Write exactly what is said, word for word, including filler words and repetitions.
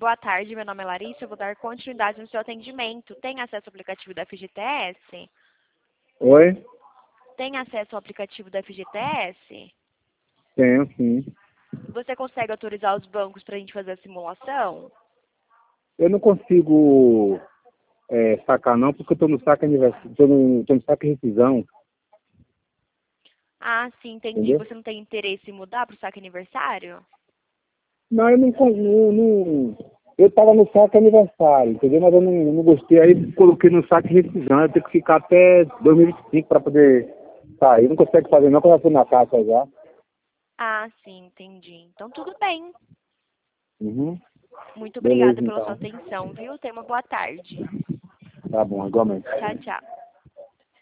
Boa tarde, meu nome é Larissa, eu vou dar continuidade no seu atendimento. Tem acesso ao aplicativo da F G T S? Oi? Tem acesso ao aplicativo da F G T S? Tenho, sim. Você consegue autorizar os bancos para a gente fazer a simulação? Eu não consigo é, sacar não, porque eu tô no saque aniversário, tô no, tô no saque rescisão, Ah, sim, entendi. entendeu? Você não tem interesse em mudar para o saque aniversário? Não, eu não, con- não, não eu tava no saque aniversário, entendeu? Mas eu não, não gostei, aí coloquei no saque rescisão, eu tenho que ficar até dois mil e vinte e cinco para poder sair. Não consegue fazer não, porque eu já fui na caixa já. Ah, sim, entendi. Então tudo bem. Uhum. Muito obrigada Beleza, pela sua então. atenção, viu? Tenha uma boa tarde. Tá bom, igualmente. Tchau, tchau.